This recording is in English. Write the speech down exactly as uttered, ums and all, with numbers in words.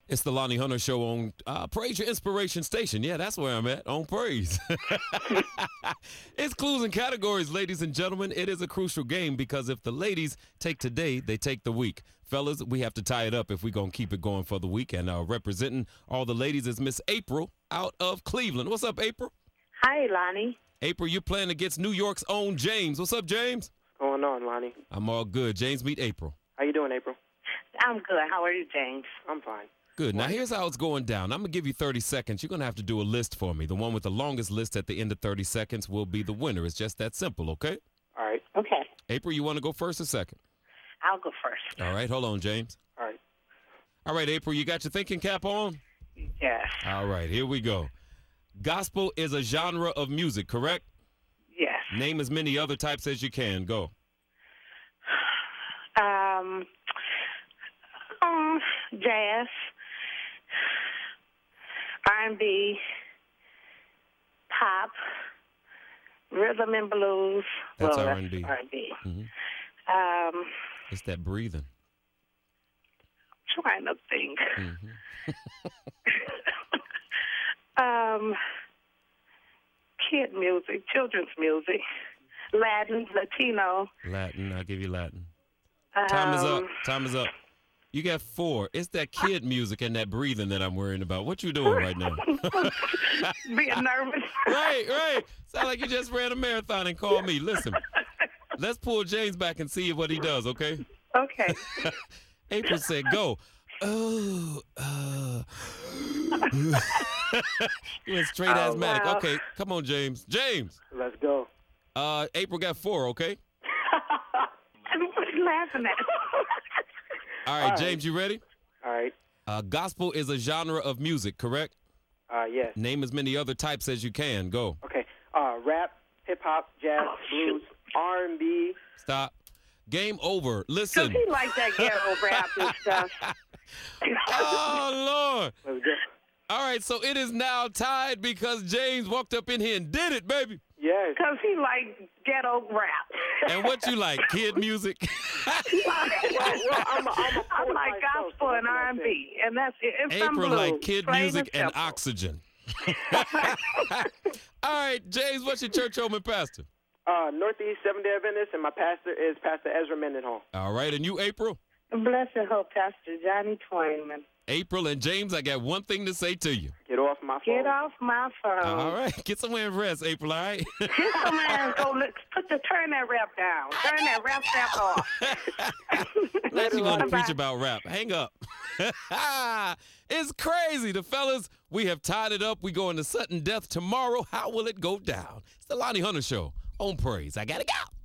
It's the Lonnie Hunter Show on uh, Praise Your Inspiration Station. Yeah, that's where I'm at, on Praise. It's clues and categories, ladies and gentlemen. It is a crucial game because if the ladies take today, they take the week. Fellas, we have to tie it up if we're going to keep it going for the week. And uh, representing all the ladies is Miss April out of Cleveland. What's up, April? Hi, Lonnie. April, you're playing against New York's own James. What's up, James? What's going on, Lonnie? I'm all good. James, meet April. How you doing, April? I'm good. How are you, James? I'm fine. Good. Now, here's how it's going down. I'm going to give you thirty seconds. You're going to have to do a list for me. The one with the longest list at the end of thirty seconds will be the winner. It's just that simple, okay? All right. Okay. April, you want to go first or second? I'll go first. All right. Hold on, James. All right. All right, April, you got your thinking cap on? Yes. All right. Here we go. Gospel is a genre of music, correct? Yes. Name as many other types as you can. Go. Um, um, jazz, R and B, pop, rhythm and blues. That's well, R and B. R and B. Mm-hmm. Um, It's that breathing. trying to think. Mm-hmm. um, kid music, children's music, Latin, Latino. Latin. I'll give you Latin. Time is up. Um, Time is up. You got four. It's that kid music and that breathing that I'm worrying about. What you doing right now? Being nervous. Right, right. Sound like you just ran a marathon and called me. Listen, let's pull James back and see what he does, okay? Okay. April said, go. Oh, uh. He went straight Oh, asthmatic. wow. Okay, come on, James. James. Let's go. Uh, April got four, okay? What are you laughing at? All right, All right. James, you ready? All right. Uh, gospel is a genre of music, correct? Uh, yes. Name as many other types as you can. Go. Okay. Uh, rap, hip hop, jazz, Oh, blues, R and B. Stop. Game over. Because Listen. he like that ghetto rap and stuff. Oh, Lord. Let's go. All right, so it is now tied because James walked up in here and did it, baby. Yes. Because he like ghetto rap. And what you like, kid music? Well, well, I'm a, I'm a I poet like myself, gospel so and what can I R and say? B, and that's it. And some April blues, like kid plain music and simple. oxygen. All right, James, what's your church home and pastor? Uh, Northeast Seventh-day Adventist, and my pastor is Pastor Ezra Mendenhall. All right, and you, April? Blessed hope, Pastor Johnny Twainman. April and James, I got one thing to say to you. Get off my phone. Get off my phone. All right, get somewhere and rest, April, all right? Get some and go look, put the turn that rap down. Turn that rap rap off. Not you want to Bye. preach about rap. Hang up. It's crazy. The fellas, we have tied it up. We go into sudden death tomorrow. How will it go down? It's the Lonnie Hunter Show on Praise. I got to go.